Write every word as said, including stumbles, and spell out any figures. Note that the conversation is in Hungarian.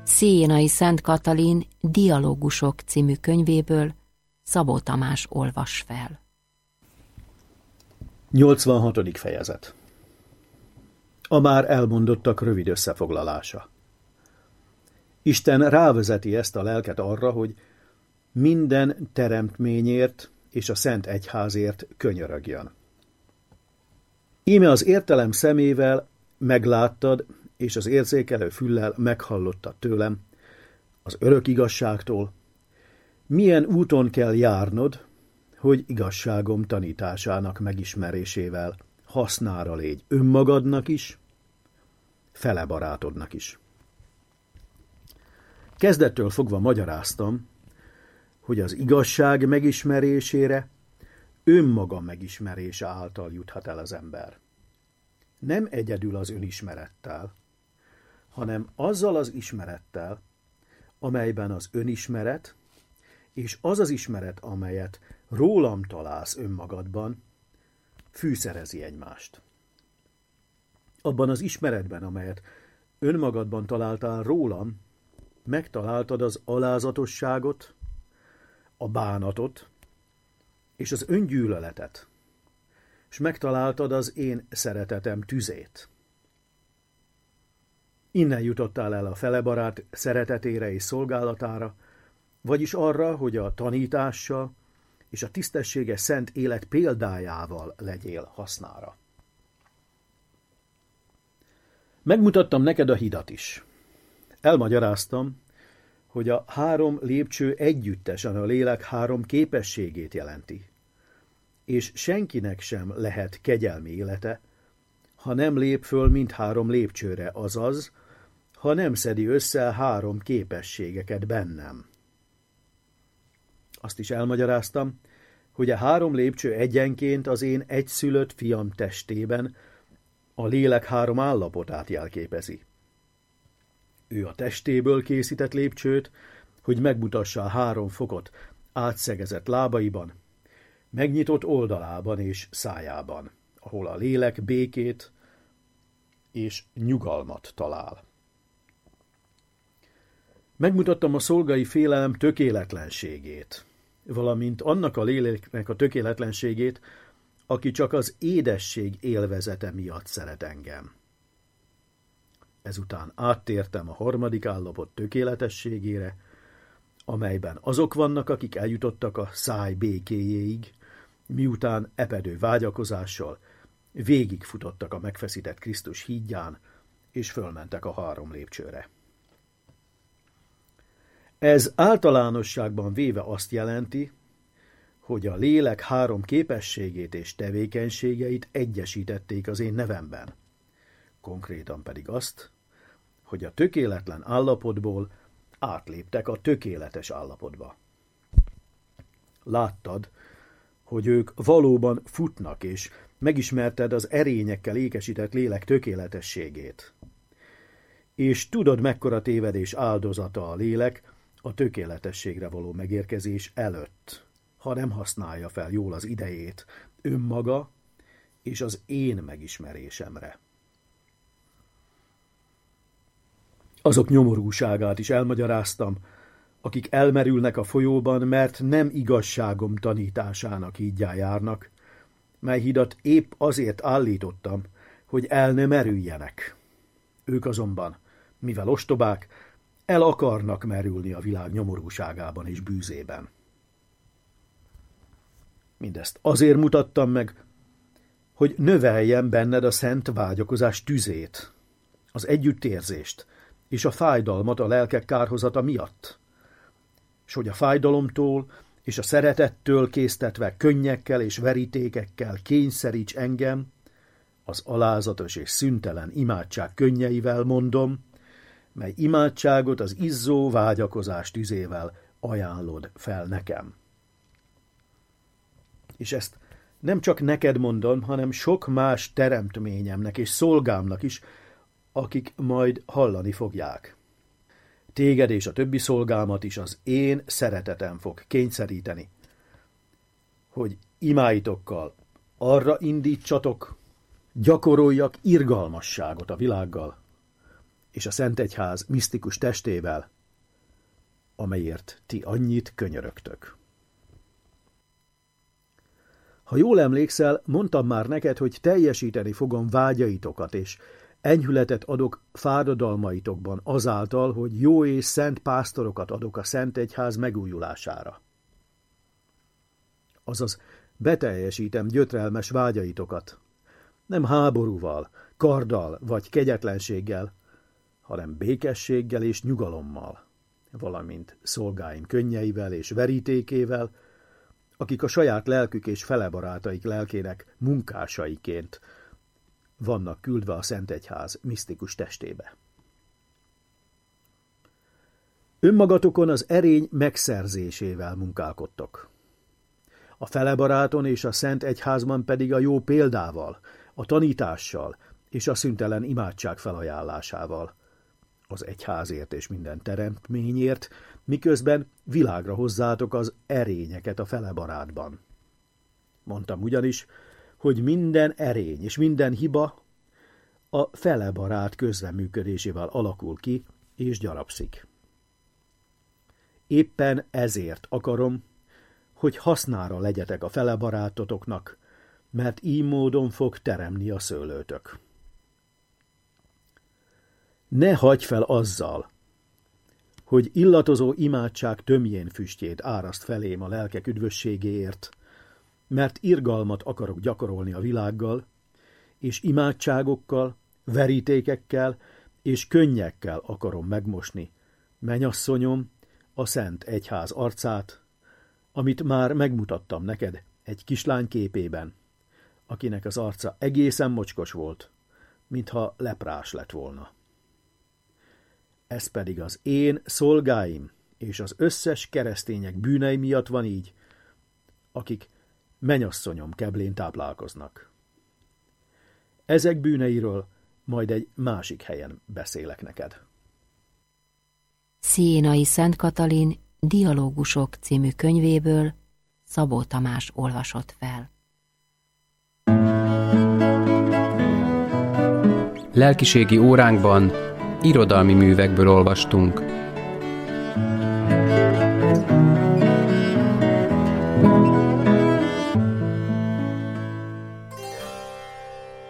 Szénai Szent Katalin Dialógusok című könyvéből Szabó Tamás olvas fel. nyolcvanhatodik fejezet. A már elmondottak rövid összefoglalása. Isten rávezeti ezt a lelket arra, hogy minden teremtményért és a Szent Egyházért könyörögjön. Íme az értelem szemével megláttad, és az érzékelő füllel meghallottad tőlem, az örök igazságtól, milyen úton kell járnod, hogy igazságom tanításának megismerésével hasznára légy önmagadnak is, fele barátodnak is. Kezdettől fogva magyaráztam, hogy az igazság megismerésére önmaga megismerése által juthat el az ember. Nem egyedül az önismerettel, hanem azzal az ismerettel, amelyben az önismeret és az az ismeret, amelyet rólam találsz önmagadban, fűszerezi egymást. Abban az ismeretben, amelyet önmagadban találtál rólam, megtaláltad az alázatosságot, a bánatot és az öngyűlöletet, és megtaláltad az én szeretetem tüzét. Innen jutottál el a felebarát szeretetére és szolgálatára, vagyis arra, hogy a tanítással és a tisztességes szent élet példájával legyél hasznára. Megmutattam neked a hidat is. Elmagyaráztam, hogy a három lépcső együttesen a lélek három képességét jelenti, és senkinek sem lehet kegyelmi élete, ha nem lép föl mindhárom lépcsőre, azaz, ha nem szedi össze három képességeket bennem. Azt is elmagyaráztam, hogy a három lépcső egyenként az én egyszülött fiam testében a lélek három állapotát jelképezi. Ő a testéből készített lépcsőt, hogy megmutassa a három fokot átszegezett lábaiban, megnyitott oldalában és szájában, ahol a lélek békét és nyugalmat talál. Megmutattam a szolgai félelem tökéletlenségét, valamint annak a léleknek a tökéletlenségét, aki csak az édesség élvezete miatt szeret engem. Ezután áttértem a harmadik állapot tökéletességére, amelyben azok vannak, akik eljutottak a száj békéjéig, miután epedő vágyakozással végigfutottak a megfeszített Krisztus hídján, és fölmentek a három lépcsőre. Ez általánosságban véve azt jelenti, hogy a lélek három képességét és tevékenységeit egyesítették az én nevemben. Konkrétan pedig azt, hogy a tökéletlen állapotból átléptek a tökéletes állapotba. Láttad, hogy ők valóban futnak, és megismerted az erényekkel ékesített lélek tökéletességét. És tudod, mekkora tévedés áldozata a lélek a tökéletességre való megérkezés előtt, ha nem használja fel jól az idejét önmaga és az én megismerésemre. Azok nyomorúságát is elmagyaráztam, akik elmerülnek a folyóban, mert nem igazságom tanításának hídján járnak, mely hidat épp azért állítottam, hogy el ne merüljenek. Ők azonban, mivel ostobák, el akarnak merülni a világ nyomorúságában és bűzében. Mindezt azért mutattam meg, hogy növeljem benned a szent vágyakozás tüzét, az együttérzést és a fájdalmat a lelkek kárhozata miatt, és hogy a fájdalomtól és a szeretettől késztetve könnyekkel és verítékekkel kényszeríts engem, az alázatos és szüntelen imádság könnyeivel mondom, mely imádságot az izzó vágyakozás tüzével ajánlod fel nekem. És ezt nem csak neked mondom, hanem sok más teremtményemnek és szolgámnak is, akik majd hallani fogják. Téged és a többi szolgámat is az én szeretetem fog kényszeríteni, hogy imáitokkal arra indítsatok, gyakoroljak irgalmasságot a világgal, és a Szentegyház misztikus testével, amelyért ti annyit könyörögtök. Ha jól emlékszel, mondtam már neked, hogy teljesíteni fogom vágyaitokat, és enyhületet adok fáradalmaitokban azáltal, hogy jó és szent pásztorokat adok a Szentegyház megújulására. Azaz beteljesítem gyötrelmes vágyaitokat, nem háborúval, karddal vagy kegyetlenséggel, hanem békességgel és nyugalommal, valamint szolgáim könnyeivel és verítékével, akik a saját lelkük és felebarátaik lelkének munkásaiként vannak küldve a Szentegyház misztikus testébe. Önmagatokon az erény megszerzésével munkálkodtok. A felebaráton és a Szentegyházban pedig a jó példával, a tanítással és a szüntelen imádság felajánlásával, az egyházért és minden teremtményért, miközben világra hozzátok az erényeket a felebarátban. Mondtam ugyanis, hogy minden erény és minden hiba a felebarát közreműködésével alakul ki és gyarapszik. Éppen ezért akarom, hogy hasznára legyetek a felebarátotoknak, mert így módon fog teremni a szőlőtök. Ne hagyj fel azzal, hogy illatozó imádság tömjén füstjét áraszt felém a lelkek üdvösségéért, mert irgalmat akarok gyakorolni a világgal, és imádságokkal, verítékekkel és könnyekkel akarom megmosni mennyasszonyom, a Szent Egyház arcát, amit már megmutattam neked egy kislány képében, akinek az arca egészen mocskos volt, mintha leprás lett volna. Ez pedig az én szolgáim és az összes keresztények bűnei miatt van így, akik mennyasszonyom keblén táplálkoznak. Ezek bűneiről majd egy másik helyen beszélek neked. Sziénai Szent Katalin Dialógusok című könyvéből Szabó Tamás olvasott fel. Lelkiségi óránkban irodalmi művekből olvastunk.